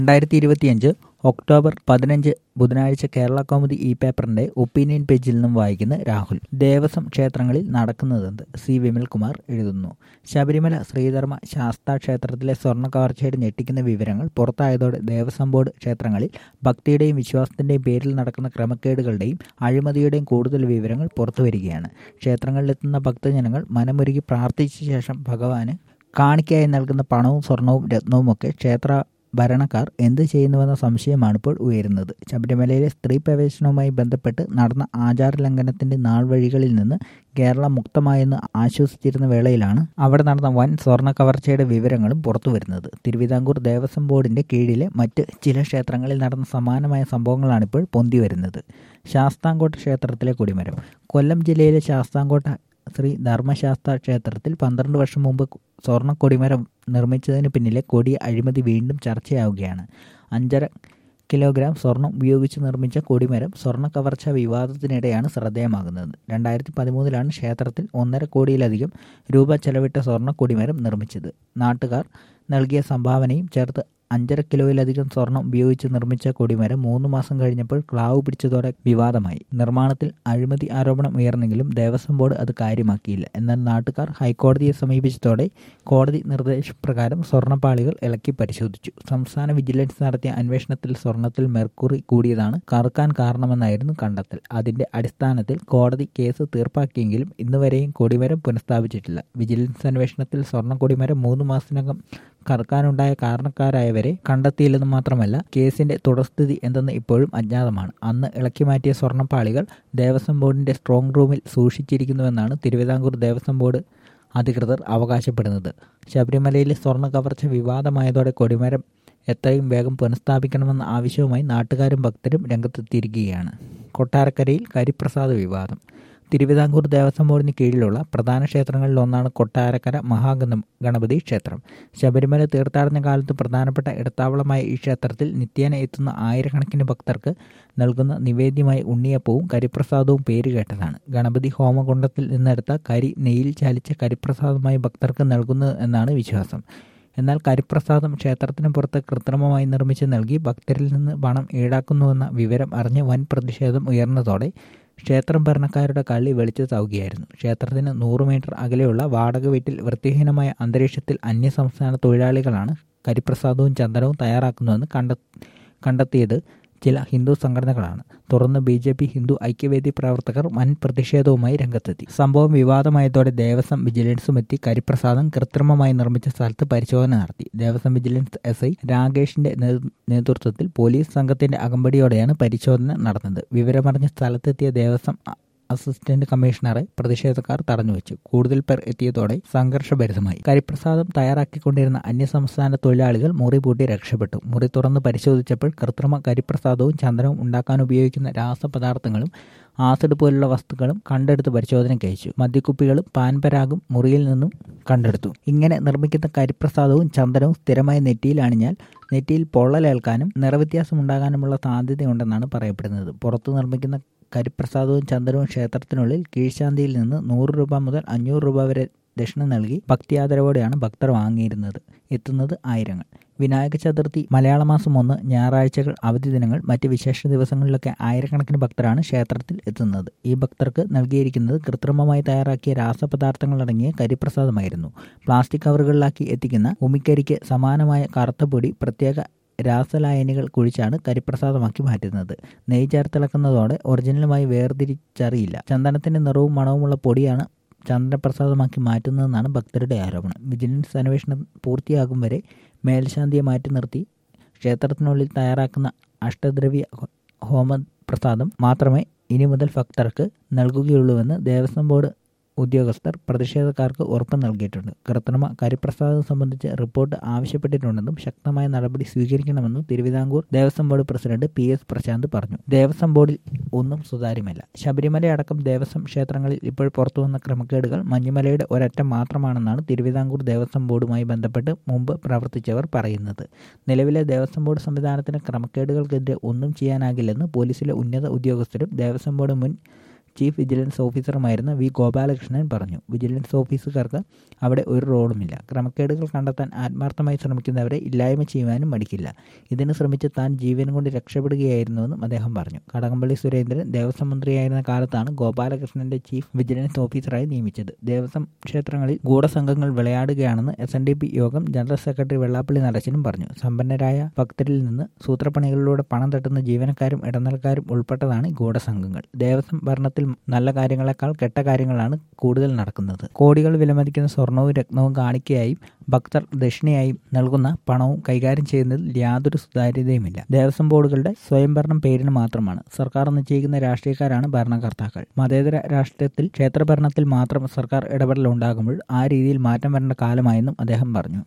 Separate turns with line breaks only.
2025 October 15 ബുധനാഴ്ച കേരള കൗമുദി ഈ പേപ്പറിന്റെ ഒപ്പീനിയൻ പേജിൽ നിന്നും വായിക്കുന്ന രാഹുൽ. ദേവസ്വം ക്ഷേത്രങ്ങളിൽ നടക്കുന്നതെന്ത്? സി വിമൽകുമാർ എഴുതുന്നു. ശബരിമല ശ്രീധർമ്മ ശാസ്താ ക്ഷേത്രത്തിലെ സ്വർണ്ണ കവർച്ചയുടെ ഞെട്ടിക്കുന്ന വിവരങ്ങൾ പുറത്തായതോടെ ദേവസ്വം ബോർഡ് ക്ഷേത്രങ്ങളിൽ ഭക്തിയുടെയും വിശ്വാസത്തിന്റെയും പേരിൽ നടക്കുന്ന ക്രമക്കേടുകളുടെയും അഴിമതിയുടെയും കൂടുതൽ വിവരങ്ങൾ പുറത്തുവരികയാണ്. ക്ഷേത്രങ്ങളിലെത്തുന്ന ഭക്തജനങ്ങൾ മനമുരുകി പ്രാർത്ഥിച്ച ശേഷം ഭഗവാന് കാണിക്കയായി നൽകുന്ന പണവും സ്വർണവും രത്നവുമൊക്കെ ക്ഷേത്ര ഭരണക്കാർ എന്ത് ചെയ്യുന്നുവെന്ന സംശയമാണിപ്പോൾ ഉയരുന്നത്. ശബരിമലയിലെ സ്ത്രീ പ്രവേശനവുമായി ബന്ധപ്പെട്ട് നടന്ന ആചാരലംഘനത്തിന്റെ നാൾവഴികളിൽ നിന്ന് കേരളം മുക്തമായെന്ന് ആശ്വസിച്ചിരുന്ന വേളയിലാണ് അവിടെ നടന്ന വൻ സ്വർണ്ണ കവർച്ചയുടെ വിവരങ്ങളും പുറത്തുവരുന്നത്. തിരുവിതാംകൂർ ദേവസ്വം ബോർഡിന്റെ കീഴിലെ മറ്റ് ചില ക്ഷേത്രങ്ങളിൽ നടന്ന സമാനമായ സംഭവങ്ങളാണിപ്പോൾ പൊന്തിവരുന്നത്. ശാസ്താംകോട്ട ക്ഷേത്രത്തിലെ കൊടിമരം. കൊല്ലം ജില്ലയിലെ ശാസ്താംകോട്ട ശ്രീ ധർമ്മശാസ്താ ക്ഷേത്രത്തിൽ 12 വർഷം മുമ്പ് സ്വർണ്ണ കൊടിമരം നിർമ്മിച്ചതിന് പിന്നിലെ കൊടിയ അഴിമതി വീണ്ടും ചർച്ചയാവുകയാണ്. 5.5 കിലോഗ്രാം സ്വർണം ഉപയോഗിച്ച് നിർമ്മിച്ച കൊടിമരം സ്വർണ്ണ കവർച്ച വിവാദത്തിനിടെയാണ് ശ്രദ്ധേയമാകുന്നത്. 2013 ക്ഷേത്രത്തിൽ 1.5 കോടിയിലധികം രൂപ ചെലവിട്ട സ്വർണ്ണ കൊടിമരം നിർമ്മിച്ചത്. നാട്ടുകാർ നൽകിയ സംഭാവനയും ചേർത്ത് 5.5 കിലോയിലധികം സ്വർണം ഉപയോഗിച്ച് നിർമ്മിച്ച കൊടിമരം 3 മാസം കഴിഞ്ഞപ്പോൾ ക്ലാവ് പിടിച്ചതോടെ വിവാദമായി. നിർമ്മാണത്തിൽ അഴിമതി ആരോപണം ഉയർന്നെങ്കിലും ദേവസ്വം ബോർഡ് അത് കാര്യമാക്കിയില്ല. എന്നാൽ നാട്ടുകാർ ഹൈക്കോടതിയെ സമീപിച്ചതോടെ കോടതി നിർദ്ദേശപ്രകാരം സ്വർണ്ണപ്പാളികൾ ഇളക്കി പരിശോധിച്ചു. സംസ്ഥാന വിജിലൻസ് നടത്തിയ അന്വേഷണത്തിൽ സ്വർണത്തിൽ മെർക്കുറി കൂടിയതാണ് കറുക്കാൻ കാരണമെന്നായിരുന്നു കണ്ടെത്തൽ. അതിന്റെ അടിസ്ഥാനത്തിൽ കോടതി കേസ് തീർപ്പാക്കിയെങ്കിലും ഇന്നുവരെയും കൊടിമരം പുനഃസ്ഥാപിച്ചിട്ടില്ല. വിജിലൻസ് അന്വേഷണത്തിൽ സ്വർണ്ണ കൊടിമരം 3 മാസത്തിനകം കറുക്കാനുണ്ടായ കാരണക്കാരായവരെ കണ്ടെത്തിയില്ലെന്ന് മാത്രമല്ല, കേസിന്റെ തുടർസ്ഥിതി എന്തെന്ന് ഇപ്പോഴും അജ്ഞാതമാണ്. അന്ന് ഇളക്കി മാറ്റിയ സ്വർണ്ണപ്പാളികൾ ദേവസ്വം ബോർഡിന്റെ സ്ട്രോങ് റൂമിൽ സൂക്ഷിച്ചിരിക്കുന്നുവെന്നാണ് തിരുവിതാംകൂർ ദേവസ്വം ബോർഡ് അധികൃതർ അവകാശപ്പെടുന്നത്. ശബരിമലയിലെ സ്വർണ്ണ കവർച്ച വിവാദമായതോടെ കൊടിമരം എത്രയും വേഗം പുനഃസ്ഥാപിക്കണമെന്ന ആവശ്യവുമായി നാട്ടുകാരും ഭക്തരും രംഗത്തെത്തിയിരിക്കുകയാണ്. കൊട്ടാരക്കരയിൽ കരിപ്രസാദ വിവാദം. തിരുവിതാംകൂർ ദേവസ്വം ബോർഡിന് കീഴിലുള്ള പ്രധാന ക്ഷേത്രങ്ങളിലൊന്നാണ് കൊട്ടാരക്കര മഹാഗണപതി ക്ഷേത്രം. ശബരിമല തീർത്ഥാടന കാലത്ത് പ്രധാനപ്പെട്ട ഇടത്താവളമായ ഈ ക്ഷേത്രത്തിൽ നിത്യേന എത്തുന്ന ആയിരക്കണക്കിന് ഭക്തർക്ക് നൽകുന്ന നിവേദ്യമായി ഉണ്ണിയപ്പവും കരിപ്രസാദവും പേരുകേട്ടതാണ്. ഗണപതി ഹോമകുണ്ഡത്തിൽ നിന്നെടുത്ത കരി നെയ്യിൽ ചാലിച്ച കരിപ്രസാദമായി ഭക്തർക്ക് നൽകുന്നത് എന്നാണ് വിശ്വാസം. എന്നാൽ കരിപ്രസാദം ക്ഷേത്രത്തിന് പുറത്ത് കൃത്രിമമായി നിർമ്മിച്ച് നൽകി ഭക്തരിൽ നിന്ന് പണം ഈടാക്കുന്നുവെന്ന വിവരം അറിഞ്ഞ് വൻ പ്രതിഷേധം ഉയർന്നതോടെ ക്ഷേത്രം ഭരണക്കാരുടെ കള്ളി വെളിച്ചത്താവുകയായിരുന്നു. ക്ഷേത്രത്തിന് 100 മീറ്റർ അകലെയുള്ള വാടക വീട്ടിൽ വൃത്തിഹീനമായ അന്തരീക്ഷത്തിൽ അന്യസംസ്ഥാന തൊഴിലാളികളാണ് കരിപ്രസാദവും ചന്ദനവും തയ്യാറാക്കുന്നുവെന്ന് കണ്ടെത്തിയത് ചില ഹിന്ദു സംഘടനകളാണ്. തുടർന്ന് BJP ഹിന്ദു ഐക്യവേദി പ്രവർത്തകർ വൻ പ്രതിഷേധവുമായി രംഗത്തെത്തി. സംഭവം വിവാദമായതോടെ ദേവസ്വം വിജിലൻസും എത്തി കരിപ്രസാദം കൃത്രിമമായി നിർമ്മിച്ച സ്ഥലത്ത് പരിശോധന നടത്തി. ദേവസ്വം വിജിലൻസ് SI രാകേഷിന്റെ നേതൃത്വത്തിൽ പോലീസ് സംഘത്തിന്റെ അകമ്പടിയോടെയാണ് പരിശോധന നടന്നത്. വിവരമറിഞ്ഞ സ്ഥലത്തെത്തിയ ദേവസ്വം അസിസ്റ്റന്റ് കമ്മീഷണറെ പ്രതിഷേധക്കാർ തടഞ്ഞുവെച്ചു. കൂടുതൽ പേർ എത്തിയതോടെ സംഘർഷഭരിതമായി. കരിപ്രസാദം തയ്യാറാക്കിക്കൊണ്ടിരുന്ന അന്യസംസ്ഥാന തൊഴിലാളികൾ മുറി പൂട്ടി രക്ഷപ്പെട്ടു. മുറി തുറന്ന് പരിശോധിച്ചപ്പോൾ കൃത്രിമ കരിപ്രസാദവും ചന്ദനവും ഉണ്ടാക്കാൻ ഉപയോഗിക്കുന്ന രാസപദാർത്ഥങ്ങളും ആസിഡ് പോലുള്ള വസ്തുക്കളും കണ്ടെടുത്ത് പരിശോധനയ്ക്ക് അയച്ചു. മദ്യക്കുപ്പികളും പാൻപരാഗും മുറിയിൽ നിന്നും കണ്ടെടുത്തു. ഇങ്ങനെ നിർമ്മിക്കുന്ന കരിപ്രസാദവും ചന്ദനവും സ്ഥിരമായി നെറ്റിയിൽ അണിഞ്ഞാൽ നെറ്റിയിൽ പൊള്ളലേൽക്കാനും നിറവ്യത്യാസം ഉണ്ടാകാനുമുള്ള സാധ്യതയുണ്ടെന്നാണ് പറയപ്പെടുന്നത്. പുറത്തു നിർമ്മിക്കുന്ന കരിപ്രസാദവും ചന്ദനവും ക്ഷേത്രത്തിനുള്ളിൽ കീഴ്ശാന്തിയിൽ നിന്ന് 100 രൂപ മുതൽ 500 രൂപ വരെ ദക്ഷിണ നൽകി ഭക്തിയാദരവോടെയാണ് ഭക്തർ വാങ്ങിയിരുന്നത്. എത്തുന്നത് ആയിരങ്ങൾ. വിനായക ചതുർത്ഥി, മലയാള മാസം 1, ഞായറാഴ്ചകൾ, അവധി ദിനങ്ങൾ, മറ്റ് വിശേഷ ദിവസങ്ങളിലൊക്കെ ആയിരക്കണക്കിന് ഭക്തരാണ് ക്ഷേത്രത്തിൽ എത്തുന്നത്. ഈ ഭക്തർക്ക് നൽകിയിരിക്കുന്നത് കൃത്രിമമായി തയ്യാറാക്കിയ രാസപദാർത്ഥങ്ങളടങ്ങിയ കരിപ്രസാദമായിരുന്നു. പ്ലാസ്റ്റിക് കവറുകളിലാക്കി എത്തിക്കുന്ന ഉമിക്കരിക്ക് സമാനമായ കറുത്ത പൊടി പ്രത്യേക രാസലായനികൾ കുഴിച്ചാണ് കരിപ്രസാദമാക്കി മാറ്റുന്നത്. നെയ്യ് ചേർത്തിളക്കുന്നതോടെ ഒറിജിനലുമായി വേർതിരിച്ചറിയില്ല. ചന്ദനത്തിന്റെ നിറവും മണവുമുള്ള പൊടിയാണ് ചന്ദനപ്രസാദമാക്കി മാറ്റുന്നതെന്നാണ് ഭക്തരുടെ ആരോപണം. വിജിലൻസ് അന്വേഷണം പൂർത്തിയാകും വരെ മേൽശാന്തിയെ മാറ്റി നിർത്തി ക്ഷേത്രത്തിനുള്ളിൽ തയ്യാറാക്കുന്ന അഷ്ടദ്രവ്യ ഹോമപ്രസാദം മാത്രമേ ഇനി മുതൽ ഭക്തർക്ക് നൽകുകയുള്ളൂവെന്ന് ദേവസ്വം ബോർഡ് ഉദ്യോഗസ്ഥർ പ്രതിഷേധക്കാർക്ക് ഉറപ്പ് നൽകിയിട്ടുണ്ട്. കൃത്രിമ കരിപ്രസാദം സംബന്ധിച്ച് റിപ്പോർട്ട് ആവശ്യപ്പെട്ടിട്ടുണ്ടെന്നും ശക്തമായ നടപടി സ്വീകരിക്കണമെന്നും Thiruvithamkoor Devaswom board president PS Prasanth പറഞ്ഞു. ദേവസ്വം ബോർഡിൽ ഒന്നും സുതാര്യമല്ല. ശബരിമലയടക്കം ദേവസ്വം ക്ഷേത്രങ്ങളിൽ ഇപ്പോൾ പുറത്തുവന്ന ക്രമക്കേടുകൾ മഞ്ഞുമലയുടെ ഒരറ്റം മാത്രമാണെന്നാണ് തിരുവിതാംകൂർ ദേവസ്വം ബോർഡുമായി ബന്ധപ്പെട്ട് മുമ്പ് പ്രവർത്തിച്ചവർ പറയുന്നത്. നിലവിലെ ദേവസ്വം ബോർഡ് സംവിധാനത്തിന് ക്രമക്കേടുകൾക്കെതിരെ ഒന്നും ചെയ്യാനാകില്ലെന്ന് പോലീസിലെ ഉന്നത ഉദ്യോഗസ്ഥരും ദേവസ്വം ബോർഡ് മുൻ ചീഫ് വിജിലൻസ് ഓഫീസറുമായിരുന്ന വി ഗോപാലകൃഷ്ണൻ പറഞ്ഞു. വിജിലൻസ് ഓഫീസർക്കാർക്ക് അവിടെ ഒരു റോളുമില്ല. ക്രമക്കേടുകൾ കണ്ടെത്താൻ ആത്മാർത്ഥമായി ശ്രമിക്കുന്നവരെ ഇല്ലായ്മ ചെയ്യുവാനും മടിക്കില്ല. ഇതിന് ശ്രമിച്ച് താൻ ജീവൻ കൊണ്ട് രക്ഷപ്പെടുകയായിരുന്നുവെന്നും അദ്ദേഹം പറഞ്ഞു. കടകംപള്ളി സുരേന്ദ്രൻ ദേവസ്വം മന്ത്രിയായിരുന്ന കാലത്താണ് ഗോപാലകൃഷ്ണന്റെ ചീഫ് വിജിലൻസ് ഓഫീസറായി നിയമിച്ചത്. ദേവസ്വം ക്ഷേത്രങ്ങളിൽ ഗൂഢസംഘങ്ങൾ വിളയാടുകയാണെന്ന് SNDP യോഗം ജനറൽ സെക്രട്ടറി വെള്ളാപ്പള്ളി നടേശനും പറഞ്ഞു. സമ്പന്നരായ ഭക്തരിൽ നിന്ന് സൂത്രപ്പണികളിലൂടെ പണം തട്ടുന്ന ജീവനക്കാരും ഇടനിലക്കാരും ഉൾപ്പെട്ടതാണ് ഗൂഢസംഘങ്ങൾ. ദേവസ്വം ഭരണത്തിൽ നല്ല കാര്യങ്ങളെക്കാൾ കെട്ട കാര്യങ്ങളാണ് കൂടുതൽ നടക്കുന്നത്. കോടികൾ വിലമതിക്കുന്ന സ്വർണവും രത്നവും കാണിക്കയായും ഭക്തർ ദക്ഷിണയായും നൽകുന്ന പണവും കൈകാര്യം ചെയ്യുന്നതിൽ യാതൊരു സുതാര്യതയുമില്ല. ദേവസ്വം ബോർഡുകളുടെ സ്വയംഭരണം പേരിന് മാത്രമാണ്. സർക്കാർ നിശ്ചയിക്കുന്ന രാഷ്ട്രീയക്കാരാണ് ഭരണകർത്താക്കൾ. മതേതര രാഷ്ട്രീയത്തിൽ ക്ഷേത്രഭരണത്തിൽ മാത്രം സർക്കാർ ഇടപെടൽ ഉണ്ടാകുമ്പോൾ ആ രീതിയിൽ മാറ്റം വരേണ്ട കാലമായെന്നും അദ്ദേഹം പറഞ്ഞു.